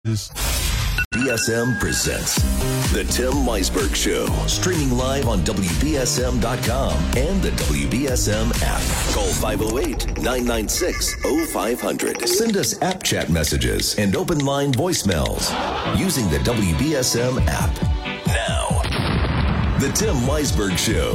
BSM presents The Tim Weisberg Show, streaming live on WBSM.com and the WBSM app. Call 508-996-0500. Send us app chat messages and open line voicemails using the WBSM app. Now, The Tim Weisberg Show.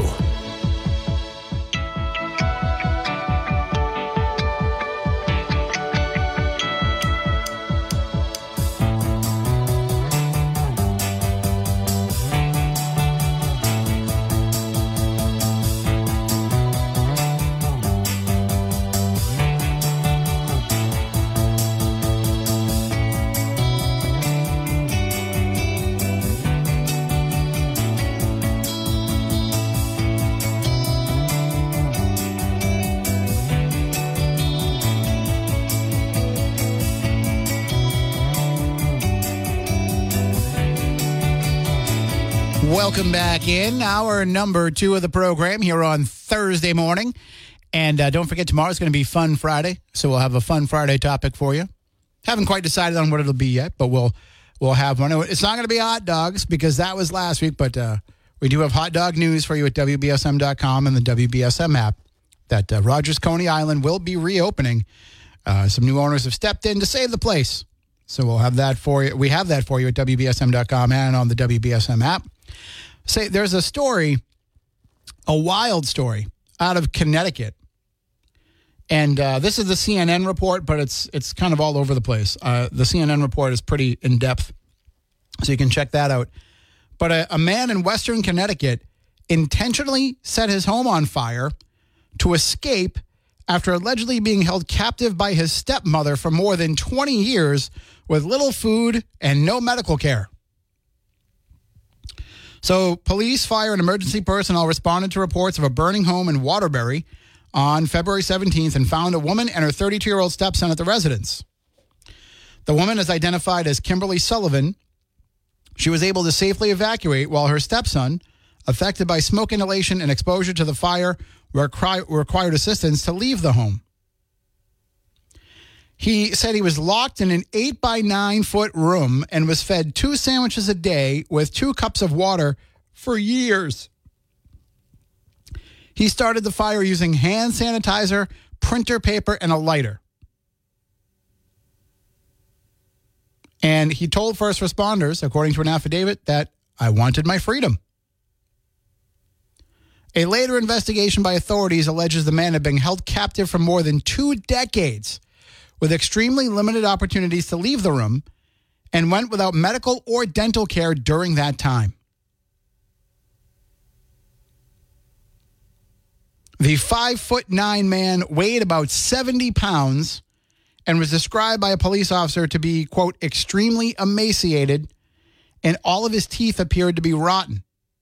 Welcome back in. Hour number 2 of the program here on Thursday morning. And don't forget, tomorrow's going to be Fun Friday. So we'll have a Fun Friday topic for you. Haven't quite decided on what it'll be yet, but we'll have one. It's not going to be hot dogs because that was last week, but we do have hot dog news for you at WBSM.com and the WBSM app that Rogers Coney Island will be reopening. Some new owners have stepped in to save the place. So we'll have that for you. We have that for you at WBSM.com and on the WBSM app. Say there's a story, a wild story out of Connecticut. And this is the CNN report, but it's kind of all over the place. The CNN report is pretty in-depth, so you can check that out. But a man in Western Connecticut intentionally set his home on fire to escape after allegedly being held captive by his stepmother for more than 20 years with little food and no medical care. So police, fire, and emergency personnel responded to reports of a burning home in Waterbury on February 17th and found a woman and her 32-year-old stepson at the residence. The woman is identified as Kimberly Sullivan. She was able to safely evacuate while her stepson, affected by smoke inhalation and exposure to the fire, required assistance to leave the home. He said he was locked in an 8-by-9-foot room and was fed 2 sandwiches a day with 2 cups of water for years. He started the fire using hand sanitizer, printer paper, and a lighter. And he told first responders, according to an affidavit, that I wanted my freedom. A later investigation by authorities alleges the man had been held captive for more than 2 decades with extremely limited opportunities to leave the room and went without medical or dental care during that time. The 5'9" man weighed about 70 pounds and was described by a police officer to be, quote, extremely emaciated, and all of his teeth appeared to be rotten.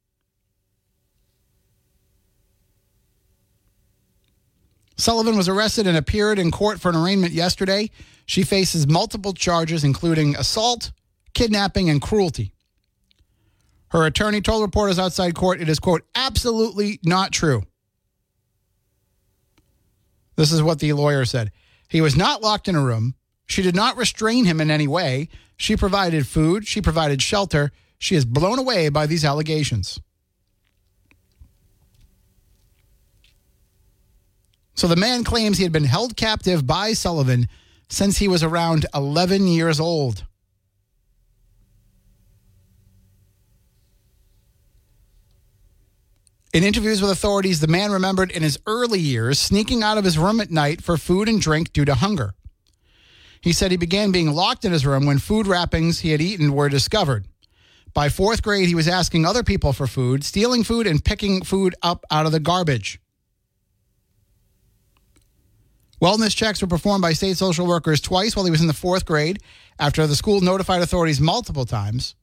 Sullivan was arrested and appeared in court for an arraignment yesterday. She faces multiple charges, including assault, kidnapping, and cruelty. Her attorney told reporters outside court it is, quote, absolutely not true. This is what the lawyer said. He was not locked in a room. She did not restrain him in any way. She provided food. She provided shelter. She is blown away by these allegations. So the man claims he had been held captive by Sullivan since he was around 11 years old. In interviews with authorities, the man remembered in his early years sneaking out of his room at night for food and drink due to hunger. He said he began being locked in his room when food wrappings he had eaten were discovered. By 4th grade, he was asking other people for food, stealing food, and picking food up out of the garbage. Wellness checks were performed by state social workers twice while he was in the 4th grade after the school notified authorities multiple times.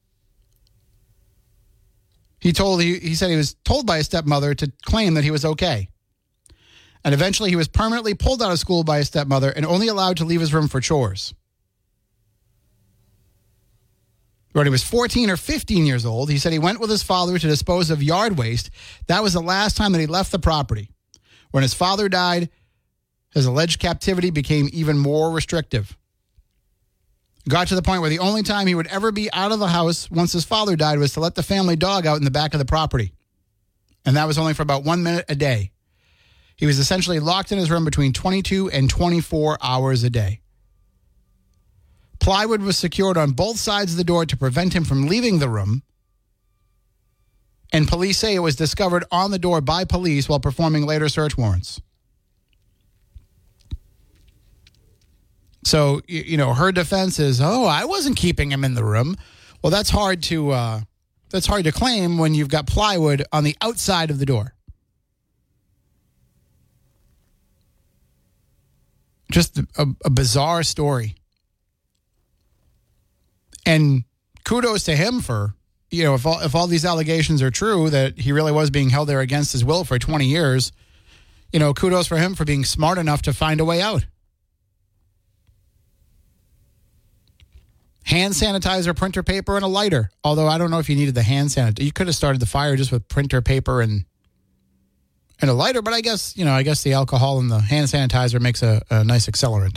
He said he was told by his stepmother to claim that he was okay. And eventually he was permanently pulled out of school by his stepmother and only allowed to leave his room for chores. When he was 14 or 15 years old, he said he went with his father to dispose of yard waste. That was the last time that he left the property. When his father died, his alleged captivity became even more restrictive. got to the point where the only time he would ever be out of the house once his father died was to let the family dog out in the back of the property. And that was only for about 1 minute a day. He was essentially locked in his room between 22 and 24 hours a day. Plywood was secured on both sides of the door to prevent him from leaving the room. And police say it was discovered on the door by police while performing later search warrants. So, her defense is, I wasn't keeping him in the room. Well, that's hard to claim when you've got plywood on the outside of the door. Just a bizarre story. And kudos to him for, if all these allegations are true, that he really was being held there against his will for 20 years, kudos for him for being smart enough to find a way out. Hand sanitizer, printer paper, and a lighter. Although I don't know if you needed the hand sanitizer. You could have started the fire just with printer paper and a lighter, but I guess the alcohol and the hand sanitizer makes a nice accelerant.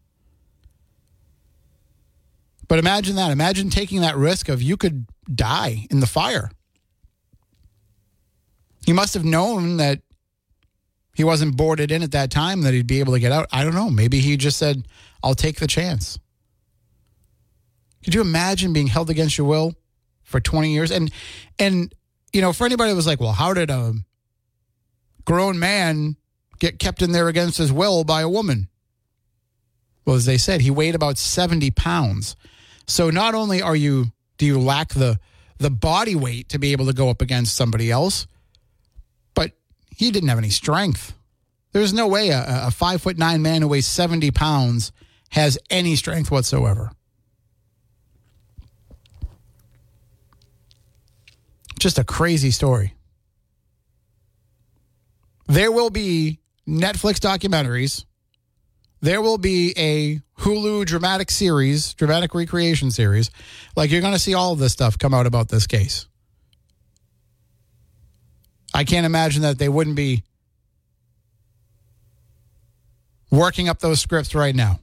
But imagine that. Imagine taking that risk of you could die in the fire. He must have known that he wasn't boarded in at that time, that he'd be able to get out. I don't know. Maybe he just said, I'll take the chance. Could you imagine being held against your will for 20 years? And for anybody that was like, well, how did a grown man get kept in there against his will by a woman? Well, as they said, he weighed about 70 pounds. So not only do you lack the body weight to be able to go up against somebody else, but he didn't have any strength. There's no way a 5'9" man who weighs 70 pounds has any strength whatsoever. Just a crazy story. There will be Netflix documentaries. There will be a Hulu dramatic recreation series. Like, you're going to see all of this stuff come out about this case. I can't imagine that they wouldn't be working up those scripts right now.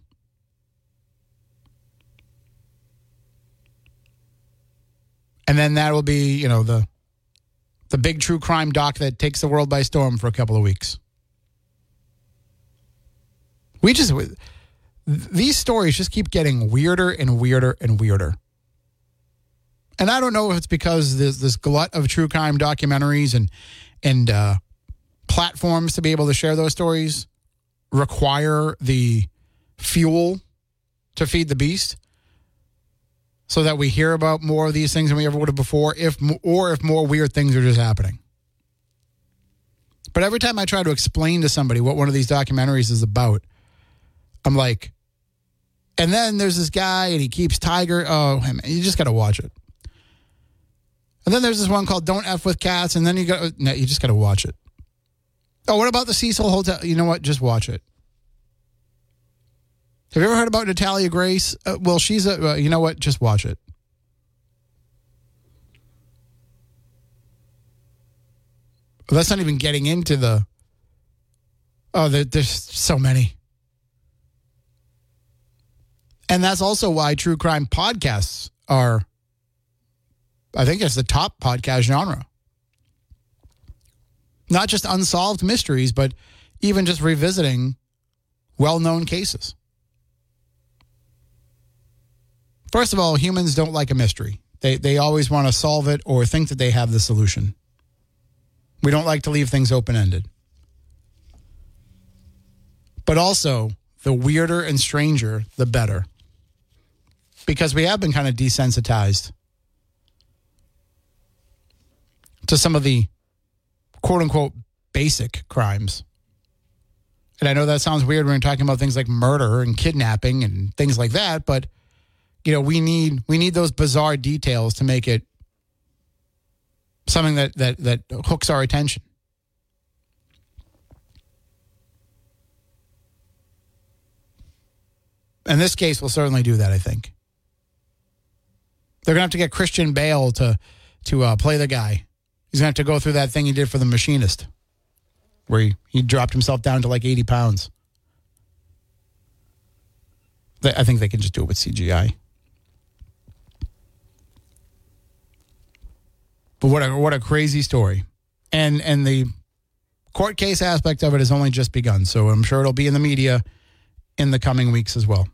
And then that will be, the big true crime doc that takes the world by storm for a couple of weeks. These stories just keep getting weirder and weirder and weirder. And I don't know if it's because there's this glut of true crime documentaries and platforms to be able to share those stories require the fuel to feed the beast, so that we hear about more of these things than we ever would have before, if more weird things are just happening. But every time I try to explain to somebody what one of these documentaries is about, I'm like, and then there's this guy and he keeps tiger. Oh, man, you just got to watch it. And then there's this one called Don't F with Cats, and then you just got to watch it. Oh, what about the Cecil Hotel? You know what? Just watch it. Have you ever heard about Natalia Grace? Well, she's you know what? Just watch it. That's not even getting into there's so many. And that's also why true crime podcasts are, I think it's the top podcast genre. Not just unsolved mysteries, but even just revisiting well-known cases. First of all, humans don't like a mystery. They always want to solve it or think that they have the solution. We don't like to leave things open-ended. But also, the weirder and stranger, the better. Because we have been kind of desensitized to some of the quote-unquote basic crimes. And I know that sounds weird when we're talking about things like murder and kidnapping and things like that, but we need those bizarre details to make it something that hooks our attention. And this case will certainly do that, I think. They're going to have to get Christian Bale to play the guy. He's going to have to go through that thing he did for The Machinist, where he dropped himself down to like 80 pounds. I think they can just do it with CGI. What a crazy story. And the court case aspect of it has only just begun, so I'm sure it'll be in the media in the coming weeks as well.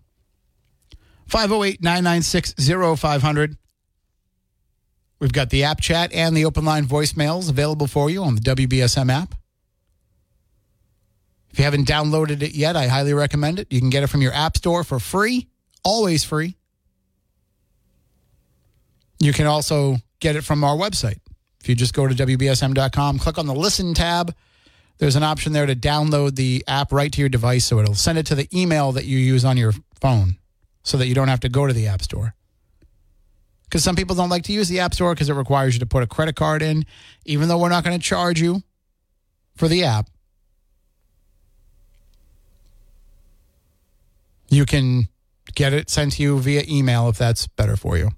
508-996-0500. We've got the app chat and the open line voicemails available for you on the WBSM app. If you haven't downloaded it yet, I highly recommend it. You can get it from your app store for free, always free. You can also get it from our website. If you just go to WBSM.com, click on the Listen tab, there's an option there to download the app right to your device, so it'll send it to the email that you use on your phone so that you don't have to go to the app store. Because some people don't like to use the app store because it requires you to put a credit card in, even though we're not going to charge you for the app. You can get it sent to you via email if that's better for you.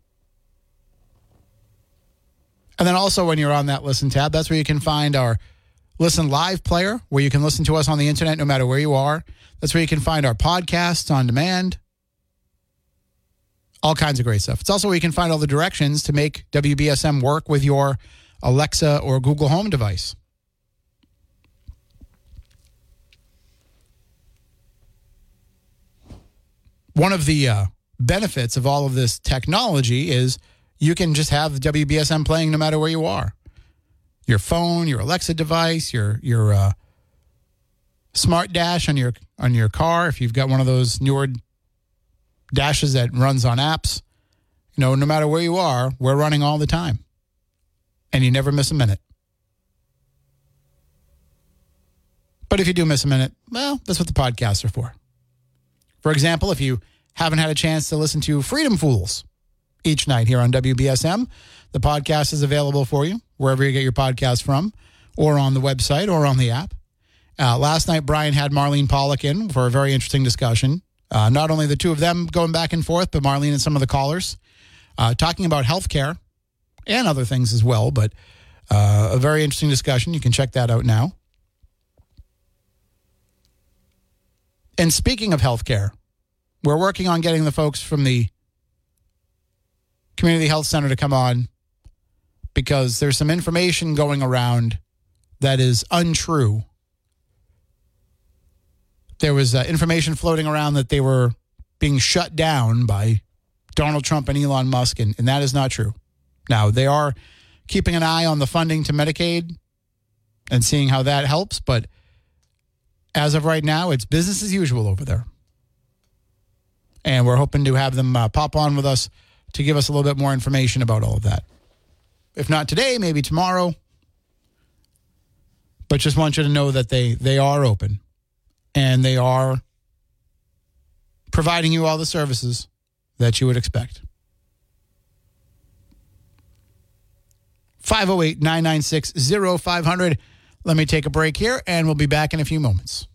And then also when you're on that Listen tab, that's where you can find our Listen Live player, where you can listen to us on the internet no matter where you are. That's where you can find our podcasts on demand. All kinds of great stuff. It's also where you can find all the directions to make WBSM work with your Alexa or Google Home device. One of the benefits of all of this technology is you can just have the WBSM playing no matter where you are. Your phone, your Alexa device, your smart dash on your car, if you've got one of those newer dashes that runs on apps, no matter where you are, we're running all the time. And you never miss a minute. But if you do miss a minute, well, that's what the podcasts are for. For example, if you haven't had a chance to listen to Freedom Fools each night here on WBSM, the podcast is available for you wherever you get your podcast from, or on the website or on the app. Last night, Brian had Marlene Pollock in for a very interesting discussion. Not only the two of them going back and forth, but Marlene and some of the callers talking about healthcare and other things as well. But a very interesting discussion. You can check that out now. And speaking of healthcare, we're working on getting the folks from the Community Health Center to come on because there's some information going around that is untrue. There was information floating around that they were being shut down by Donald Trump and Elon Musk, and that is not true. Now, they are keeping an eye on the funding to Medicaid and seeing how that helps, but as of right now, it's business as usual over there. And we're hoping to have them pop on with us to give us a little bit more information about all of that. If not today, maybe tomorrow. But just want you to know that they are open. And they are providing you all the services that you would expect. 508-996-0500. Let me take a break here, and we'll be back in a few moments.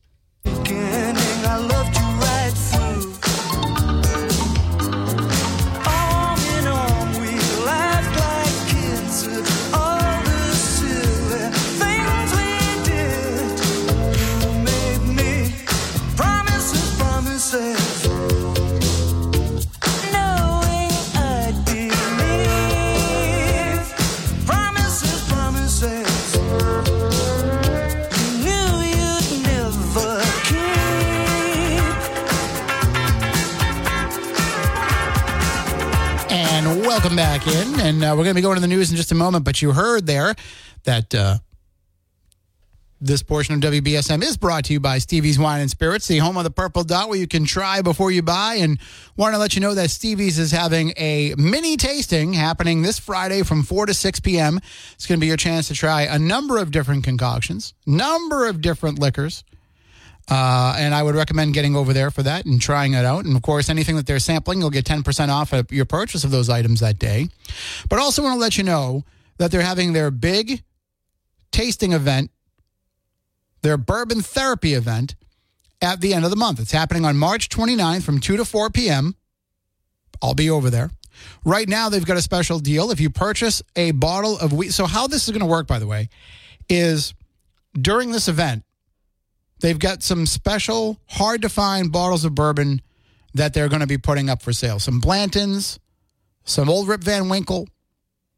Welcome back in, and we're going to be going to the news in just a moment, but you heard there that this portion of WBSM is brought to you by Stevie's Wine & Spirits, the home of the Purple Dot, where you can try before you buy, and want to let you know that Stevie's is having a mini tasting happening this Friday from 4 to 6 p.m. It's going to be your chance to try a number of different concoctions, number of different liquors. And I would recommend getting over there for that and trying it out. And, of course, anything that they're sampling, you'll get 10% off of your purchase of those items that day. But I also want to let you know that they're having their big tasting event, their bourbon therapy event, at the end of the month. It's happening on March 29th from 2 to 4 p.m. I'll be over there. Right now, they've got a special deal. If you purchase a bottle of wheat. So how this is going to work, by the way, is during this event, they've got some special, hard-to-find bottles of bourbon that they're going to be putting up for sale. Some Blantons, some Old Rip Van Winkle,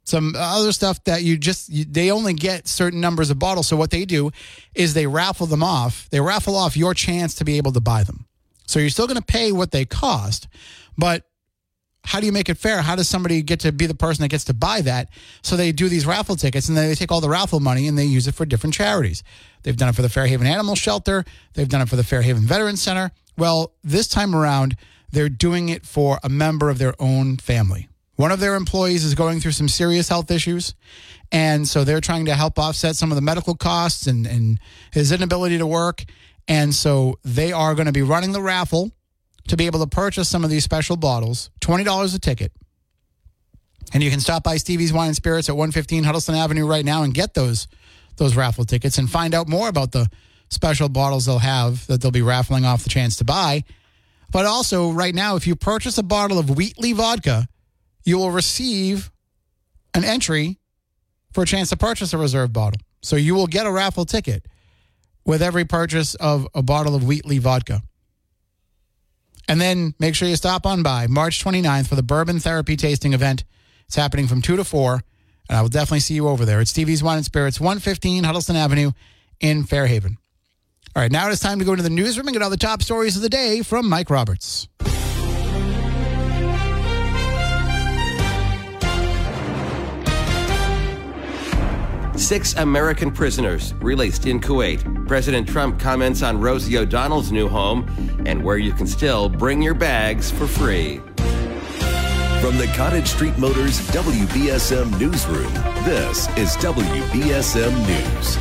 Some other stuff that they only get certain numbers of bottles. So what they do is they raffle them off. They raffle off your chance to be able to buy them. So you're still going to pay what they cost, but how do you make it fair? How does somebody get to be the person that gets to buy that? So they do these raffle tickets, and then they take all the raffle money and they use it for different charities. They've done it for the Fairhaven Animal Shelter. They've done it for the Fairhaven Veterans Center. Well, this time around, they're doing it for a member of their own family. One of their employees is going through some serious health issues, and so they're trying to help offset some of the medical costs and his inability to work. And so they are going to be running the raffle to be able to purchase some of these special bottles, $20 a ticket. And you can stop by Stevie's Wine and Spirits at 115 Huddleston Avenue right now and get those raffle tickets and find out more about the special bottles they'll have that they'll be raffling off the chance to buy. But also, right now, if you purchase a bottle of Wheatley vodka, you will receive an entry for a chance to purchase a reserve bottle. So you will get a raffle ticket with every purchase of a bottle of Wheatley vodka. And then make sure you stop on by March 29th for the Bourbon Therapy Tasting Event. It's happening from 2 to 4, and I will definitely see you over there. It's Stevie's Wine and Spirits, 115 Huddleston Avenue in Fairhaven. All right, now it is time to go into the newsroom and get all the top stories of the day from Mike Roberts. Six American prisoners released in Kuwait. President Trump comments on Rosie O'Donnell's new home and where you can still bring your bags for free. From the Cottage Street Motors WBSM Newsroom, this is WBSM News.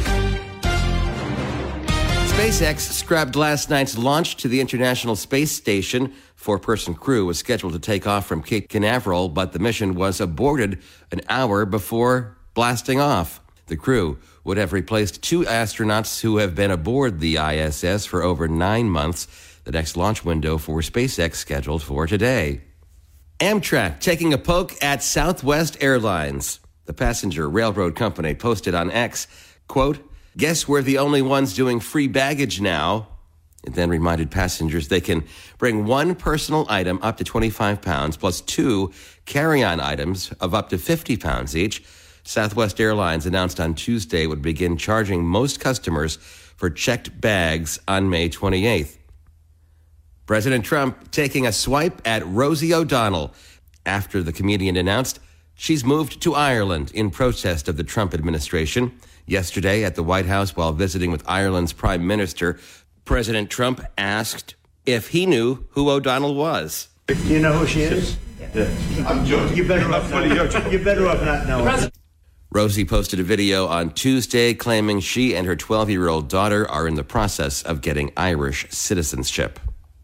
SpaceX scrapped last night's launch to the International Space Station. Four-person crew was scheduled to take off from Cape Canaveral, but the mission was aborted an hour before blasting off. The crew would have replaced two astronauts who have been aboard the ISS for over 9 months. The next launch window for SpaceX scheduled for today. Amtrak taking a poke at Southwest Airlines. The passenger railroad company posted on X, quote, "Guess we're the only ones doing free baggage now." It then reminded passengers they can bring one personal item up to 25 pounds plus two carry-on items of up to 50 pounds each. Southwest Airlines announced on Tuesday it would begin charging most customers for checked bags on May 28th. President Trump taking a swipe at Rosie O'Donnell after the comedian announced she's moved to Ireland in protest of the Trump administration. Yesterday at the White House while visiting with Ireland's Prime Minister, President Trump asked if he knew who O'Donnell was. Do you know who she is? Yeah. I'm joking. You better off not knowing. Rosie posted a video on Tuesday claiming she and her 12-year-old daughter are in the process of getting Irish citizenship.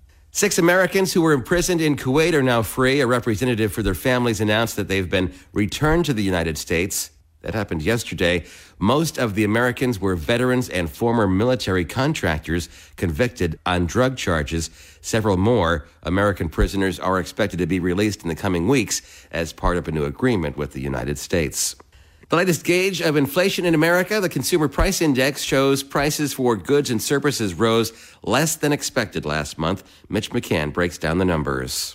6 Americans who were imprisoned in Kuwait are now free. A representative for their families announced that they've been returned to the United States. That happened yesterday. Most of the Americans were veterans and former military contractors convicted on drug charges. Several more American prisoners are expected to be released in the coming weeks as part of a new agreement with the United States. The latest gauge of inflation in America, the Consumer Price Index, shows prices for goods and services rose less than expected last month. Mitch McCann breaks down the numbers.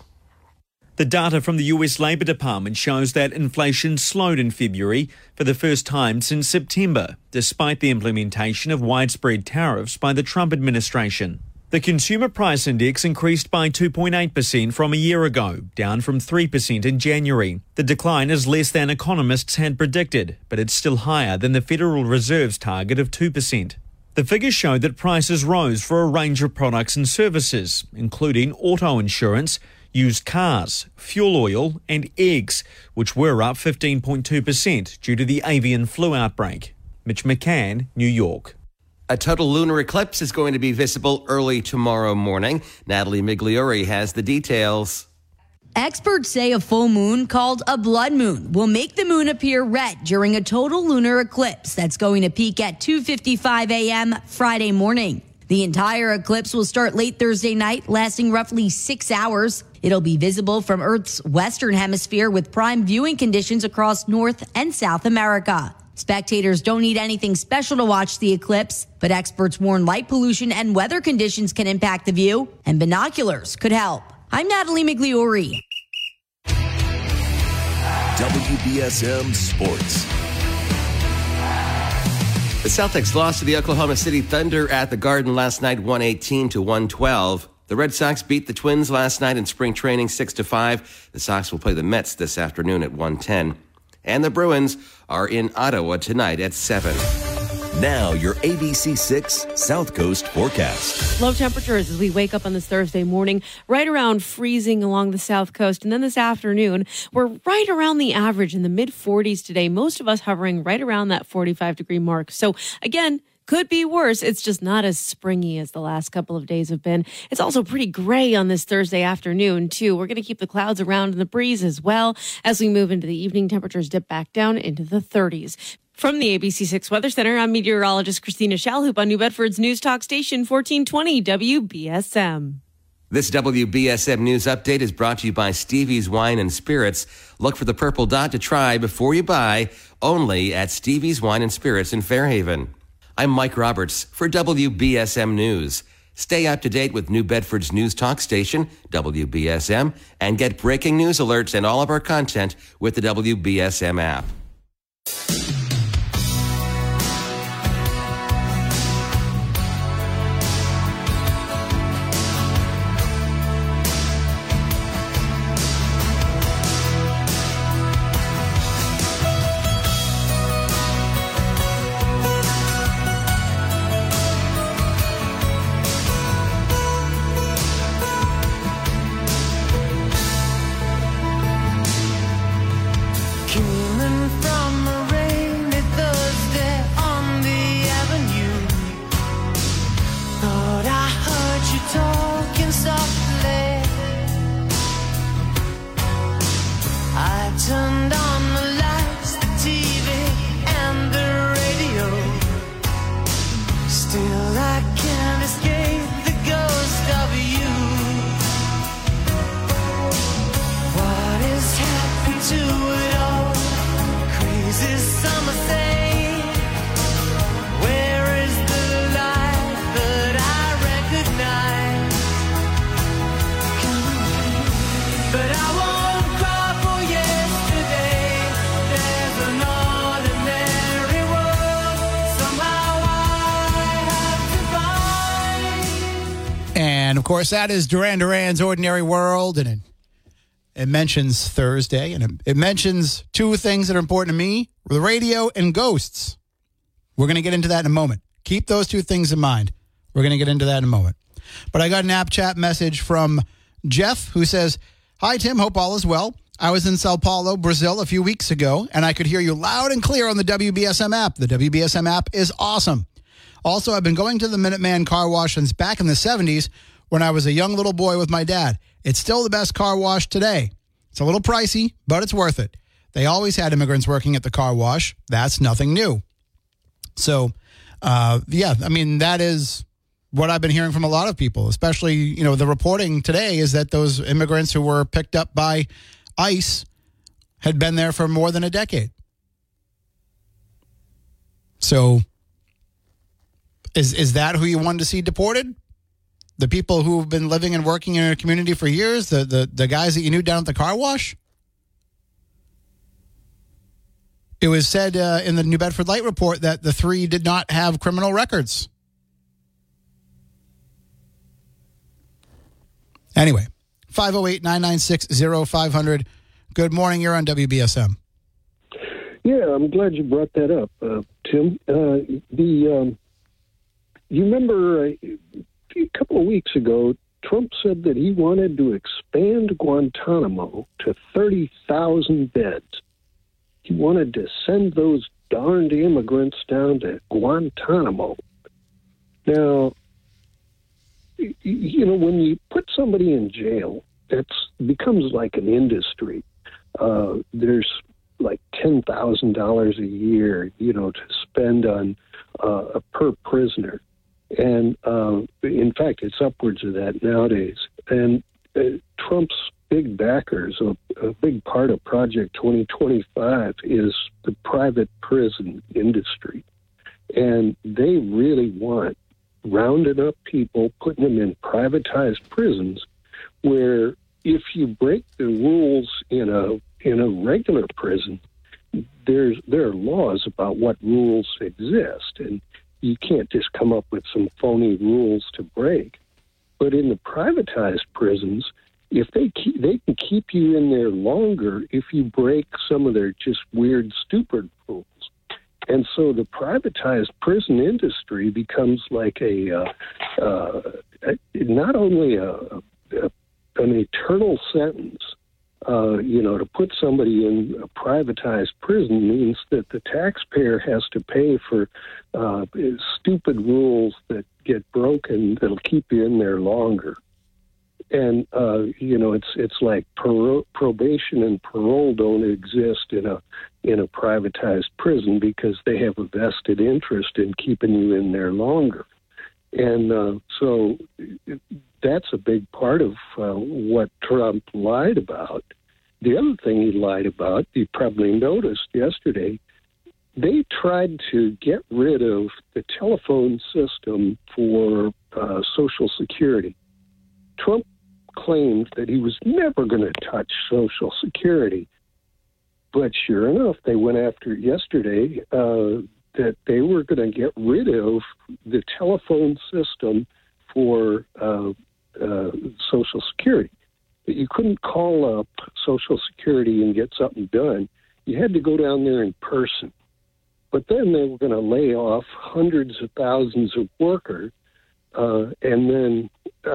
The data from the US Labor Department shows that inflation slowed in February for the first time since September, despite the implementation of widespread tariffs by the Trump administration. The Consumer Price Index increased by 2.8% from a year ago, down from 3% in January. The decline is less than economists had predicted, but it's still higher than the Federal Reserve's target of 2%. The figures show that prices rose for a range of products and services, including auto insurance, used cars, fuel oil and eggs, which were up 15.2% due to the avian flu outbreak. Mitch McCann, New York. A total lunar eclipse is going to be visible early tomorrow morning. Natalie Migliori has the details. Experts say a full moon called a blood moon will make the moon appear red during a total lunar eclipse that's going to peak at 2:55 a.m. Friday morning. The entire eclipse will start late Thursday night, lasting roughly 6 hours. It'll be visible from Earth's western hemisphere with prime viewing conditions across North and South America. Spectators don't need anything special to watch the eclipse, but experts warn light pollution and weather conditions can impact the view, and binoculars could help. I'm Natalie Migliori. WBSM Sports. The Celtics lost to the Oklahoma City Thunder at the Garden last night, 118-112. The Red Sox beat the Twins last night in spring training, 6-5. The Sox will play the Mets this afternoon at 1:10. And the Bruins are in Ottawa tonight at 7. Now your ABC6 South Coast forecast. Low temperatures as we wake up on this Thursday morning, right around freezing along the South Coast. And then this afternoon, we're right around the average in the mid-40s today. Most of us hovering right around that 45-degree mark. So again, could be worse. It's just not as springy as the last couple of days have been. It's also pretty gray on this Thursday afternoon, too. We're going to keep the clouds around and the breeze as well. As we move into the evening, temperatures dip back down into the 30s. From the ABC6 Weather Center, I'm meteorologist Christina Shalhoop on New Bedford's News Talk Station 1420 WBSM. This WBSM News Update is brought to you by Stevie's Wine and Spirits. Look for the purple dot to try before you buy, only at Stevie's Wine and Spirits in Fairhaven. I'm Mike Roberts for WBSM News. Stay up to date with New Bedford's News Talk Station, WBSM, and get breaking news alerts and all of our content with the WBSM app. And, of course, that is Duran Duran's Ordinary World, and it mentions Thursday, and it mentions two things that are important to me, the radio and ghosts. We're going to get into that in a moment. Keep those two things in mind. We're going to get into that in a moment. But I got an app chat message from Jeff, who says, "Hi, Tim. Hope all is well. I was in Sao Paulo, Brazil, a few weeks ago, and I could hear you loud and clear on the WBSM app. The WBSM app is awesome. Also, I've been going to the Minuteman car wash since back in the 70s when I was a young little boy with my dad. It's still the best car wash today. It's a little pricey, but it's worth it. They always had immigrants working at the car wash. That's nothing new." So, that is what I've been hearing from a lot of people, especially, the reporting today is that those immigrants who were picked up by ICE had been there for more than a decade. So, is that who you wanted to see deported? The people who've been living and working in a community for years? The guys that you knew down at the car wash? It was said in the New Bedford Light report that the three did not have criminal records. Anyway, 508-996-0500. Good morning. You're on WBSM. Yeah, I'm glad you brought that up, Tim. You remember a couple of weeks ago, Trump said that he wanted to expand Guantanamo to 30,000 beds. He wanted to send those darned immigrants down to Guantanamo. Now, when you put somebody in jail, it becomes like an industry. There's like $10,000 a year, to spend on per prisoner. And in fact, it's upwards of that nowadays. And Trump's big backers, a big part of Project 2025 is the private prison industry. And they really want rounding up people, putting them in privatized prisons, where if you break the rules in in a regular prison, there are laws about what rules exist, and you can't just come up with some phony rules to break. But in the privatized prisons, if they can keep you in there longer if you break some of their just weird, stupid rules. And so the privatized prison industry becomes like not only an eternal sentence. To put somebody in a privatized prison means that the taxpayer has to pay for stupid rules that get broken that'll keep you in there longer. And it's like probation and parole don't exist in a privatized prison because they have a vested interest in keeping you in there longer. And so that's a big part of what Trump lied about. The other thing he lied about, you probably noticed yesterday, they tried to get rid of the telephone system for Social Security. Trump claimed that he was never going to touch Social Security. But sure enough, they went after it yesterday that they were going to get rid of the telephone system for Social Security. That you couldn't call up Social Security and get something done. You had to go down there in person. But then they were going to lay off hundreds of thousands of workers, and then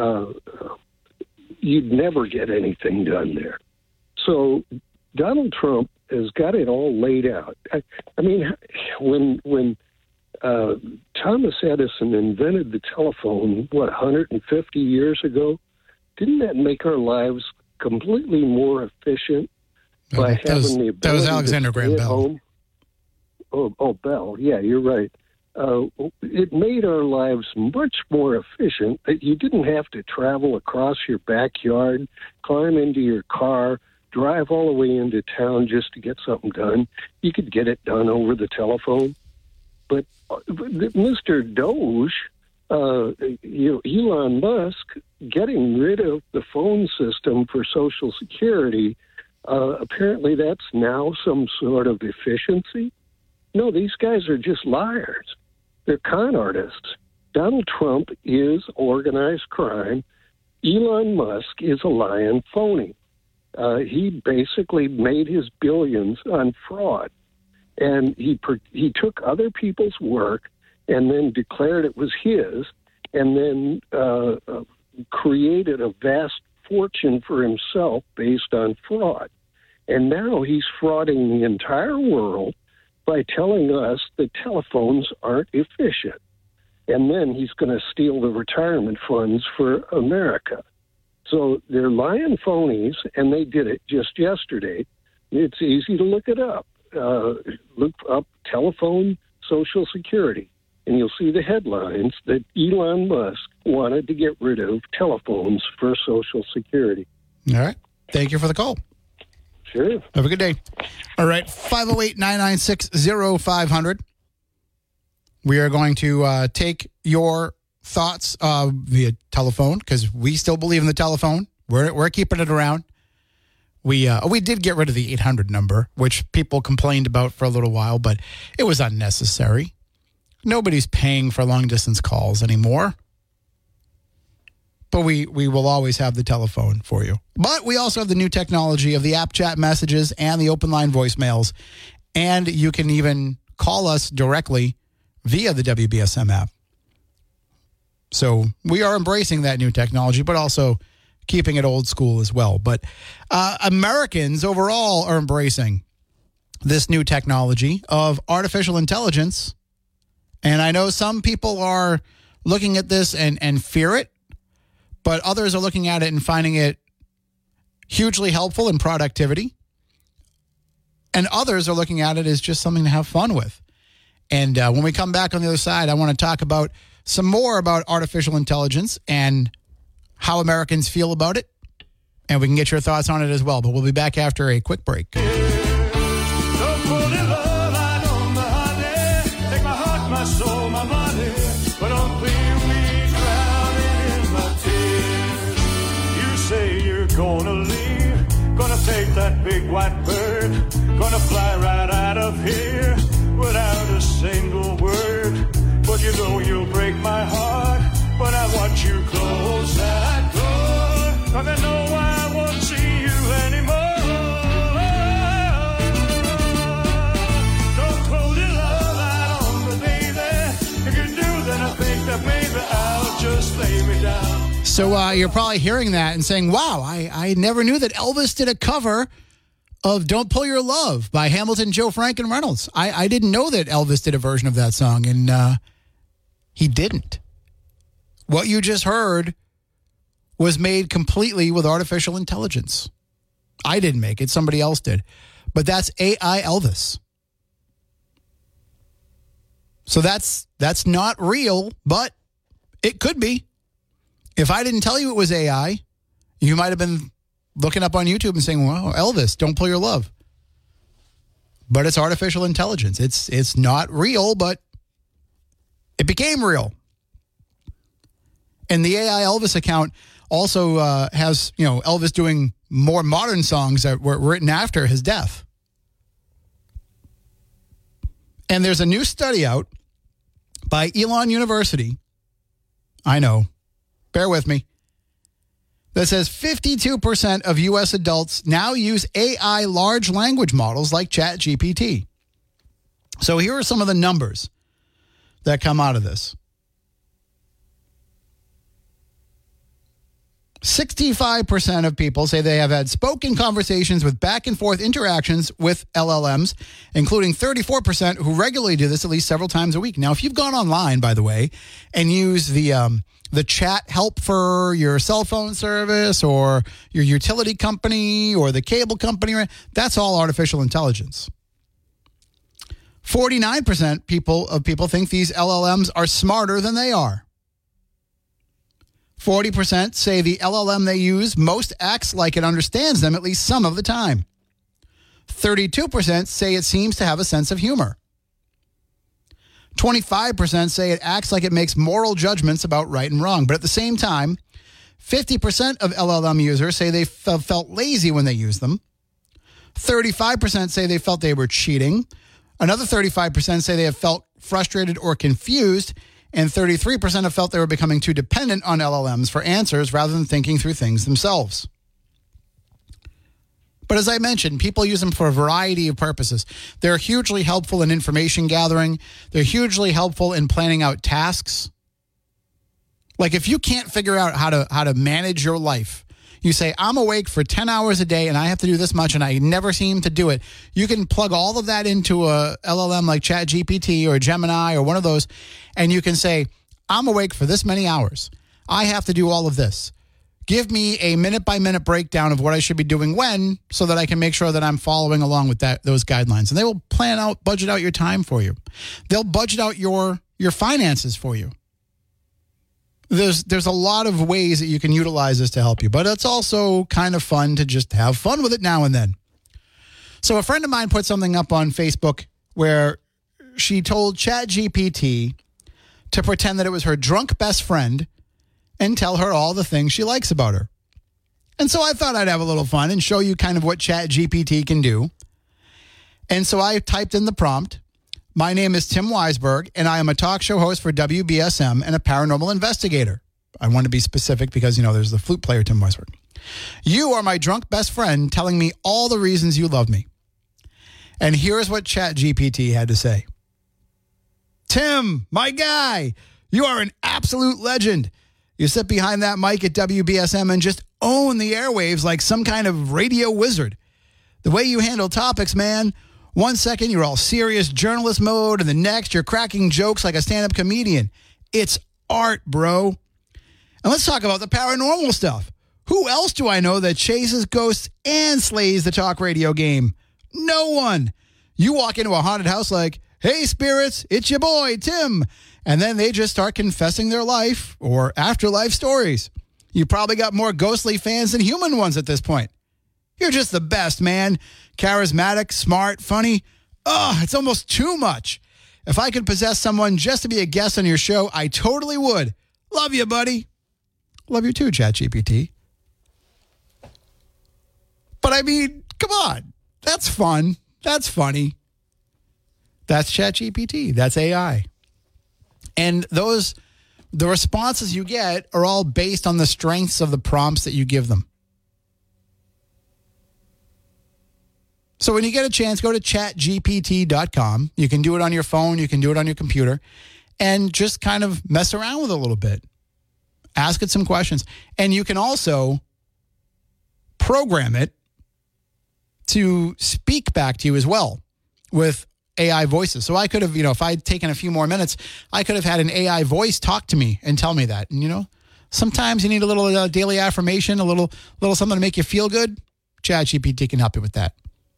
you'd never get anything done there. So Donald Trump has got it all laid out. I mean, when Thomas Edison invented the telephone, 150 years ago, didn't that make our lives completely more efficient by having the ability that was Alexander to stay Graham at Bell. home? Oh, Bell. Yeah, you're right. It made our lives much more efficient that you didn't have to travel across your backyard, climb into your car, drive all the way into town just to get something done. You could get it done over the telephone. But Mr. Doge, Elon Musk, getting rid of the phone system for Social Security, apparently that's now some sort of efficiency. No, these guys are just liars. They're con artists. Donald Trump is organized crime. Elon Musk is a lying phony. He basically made his billions on fraud. And he took other people's work and then declared it was his, and then created a vast fortune for himself based on fraud. And now he's frauding the entire world by telling us that telephones aren't efficient. And then he's going to steal the retirement funds for America. So they're lying phonies, and they did it just yesterday. It's easy to look it up. Look up telephone Social Security, and you'll see the headlines that Elon Musk wanted to get rid of telephones for Social Security. All right. Thank you for the call. Sure. Have a good day. All right. 508-996-0500. We are going to take your thoughts via telephone because we still believe in the telephone. We're keeping it around. We did get rid of the 800 number, which people complained about for a little while, but it was unnecessary. Nobody's paying for long-distance calls anymore. But we will always have the telephone for you. But we also have the new technology of the app chat messages and the open line voicemails. And you can even call us directly via the WBSM app. So we are embracing that new technology, but also keeping it old school as well. But Americans overall are embracing this new technology of artificial intelligence. And I know some people are looking at this and fear it, but others are looking at it and finding it hugely helpful in productivity. And others are looking at it as just something to have fun with. And when we come back on the other side, I want to talk about some more about artificial intelligence and how Americans feel about it. And we can get your thoughts on it as well. But we'll be back after a quick break. Gonna leave, gonna take that big big white bird, gonna fly right out of here without a single word. But you know you'll break my heart when I want you close that door. 'Cause I know I won't see you anymore. Don't close your love out on me, baby. If you do, then I think that maybe I'll just lay me down. So you're probably hearing that and saying, wow, I never knew that Elvis did a cover of Don't Pull Your Love by Hamilton, Joe Frank, and Reynolds. I didn't know that Elvis did a version of that song, and he didn't. What you just heard was made completely with artificial intelligence. I didn't make it. Somebody else did. But that's AI Elvis. So that's not real, but it could be. If I didn't tell you it was AI, you might have been looking up on YouTube and saying, wow, Elvis, Don't Pull Your Love. But it's artificial intelligence. It's not real, but it became real. And the AI Elvis account also has, Elvis doing more modern songs that were written after his death. And there's a new study out by Elon University. I know. Bear with me. That says 52% of U.S. adults now use AI large language models like ChatGPT. So here are some of the numbers that come out of this. 65% of people say they have had spoken conversations with back and forth interactions with LLMs, including 34% who regularly do this at least several times a week. Now, if you've gone online, by the way, and use the chat help for your cell phone service or your utility company or the cable company, that's all artificial intelligence. 49% of people think these LLMs are smarter than they are. 40% say the LLM they use most acts like it understands them at least some of the time. 32% say it seems to have a sense of humor. 25% say it acts like it makes moral judgments about right and wrong. But at the same time, 50% of LLM users say they felt lazy when they use them. 35% say they felt they were cheating. Another 35% say they have felt frustrated or confused. And 33% have felt they were becoming too dependent on LLMs for answers rather than thinking through things themselves. But as I mentioned, people use them for a variety of purposes. They're hugely helpful in information gathering. They're hugely helpful in planning out tasks. Like if you can't figure out how to manage your life, you say, I'm awake for 10 hours a day and I have to do this much and I never seem to do it. You can plug all of that into a LLM like ChatGPT or Gemini or one of those, and you can say, I'm awake for this many hours. I have to do all of this. Give me a minute-by-minute breakdown of what I should be doing when so that I can make sure that I'm following along with those guidelines. And they will budget out your time for you. They'll budget out your finances for you. There's a lot of ways that you can utilize this to help you, but it's also kind of fun to just have fun with it now and then. So a friend of mine put something up on Facebook where she told ChatGPT to pretend that it was her drunk best friend and tell her all the things she likes about her. And so I thought I'd have a little fun and show you kind of what ChatGPT can do. And so I typed in the prompt. My name is Tim Weisberg, and I am a talk show host for WBSM and a paranormal investigator. I want to be specific because, there's the flute player, Tim Weisberg. You are my drunk best friend telling me all the reasons you love me. And here's what ChatGPT had to say. Tim, my guy, you are an absolute legend. You sit behind that mic at WBSM and just own the airwaves like some kind of radio wizard. The way you handle topics, man. 1 second, you're all serious journalist mode, and the next, you're cracking jokes like a stand-up comedian. It's art, bro. And let's talk about the paranormal stuff. Who else do I know that chases ghosts and slays the talk radio game? No one. You walk into a haunted house like, hey, spirits, it's your boy, Tim. And then they just start confessing their life or afterlife stories. You probably got more ghostly fans than human ones at this point. You're just the best, man. Charismatic, smart, funny. Oh, it's almost too much. If I could possess someone just to be a guest on your show, I totally would. Love you, buddy. Love you too, ChatGPT. But I mean, come on. That's fun. That's funny. That's ChatGPT. That's AI. And the responses you get are all based on the strengths of the prompts that you give them. So when you get a chance, go to chatgpt.com. You can do it on your phone. You can do it on your computer. And just kind of mess around with it a little bit. Ask it some questions. And you can also program it to speak back to you as well with AI voices. So I could have, if I'd taken a few more minutes, I could have had an AI voice talk to me and tell me that. And, sometimes you need a little daily affirmation, a little something to make you feel good. ChatGPT can help you with that.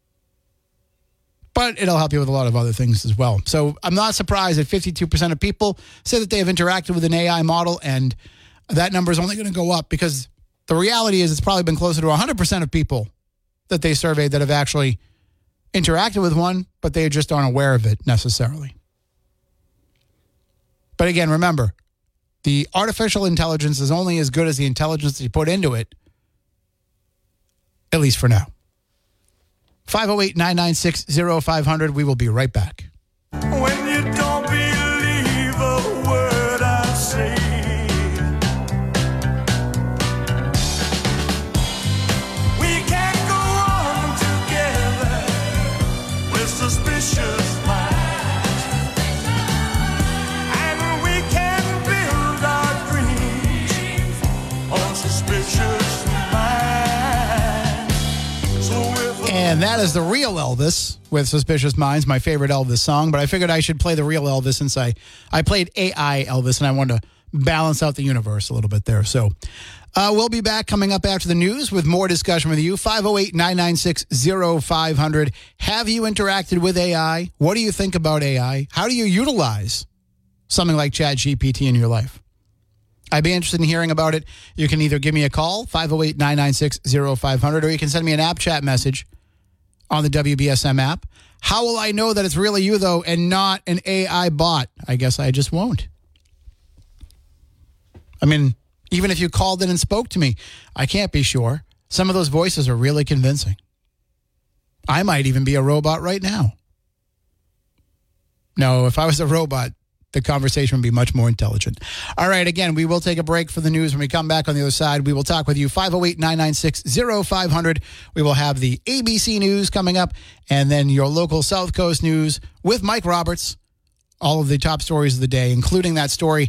But it'll help you with a lot of other things as well. So I'm not surprised that 52% of people say that they have interacted with an AI model, and that number is only going to go up because the reality is it's probably been closer to 100% of people that they surveyed that have actually interacted with one, but they just aren't aware of it necessarily. But again, remember, the artificial intelligence is only as good as the intelligence that you put into it, at least for now. 508-996-0500. We will be right back. When you don't believe a word I say, we can't go on together with suspicious minds, and we can build our dreams on suspicious minds. And that is the real Elvis with Suspicious Minds, my favorite Elvis song. But I figured I should play the real Elvis since I played AI Elvis, and I wanted to balance out the universe a little bit there. So we'll be back coming up after the news with more discussion with you. 508-996-0500. Have you interacted with AI? What do you think about AI? How do you utilize something like ChatGPT in your life? I'd be interested in hearing about it. You can either give me a call, 508-996-0500, or you can send me an app chat message on the WBSM app. How will I know that it's really you, though, and not an AI bot? I guess I just won't. I mean, even if you called in and spoke to me, I can't be sure. Some of those voices are really convincing. I might even be a robot right now. No, if I was a robot, the conversation would be much more intelligent. All right, again, we will take a break for the news. When we come back on the other side, we will talk with you. 508-996-0500. We will have the ABC News coming up, and then your local South Coast news with Mike Roberts. All of the top stories of the day, including that story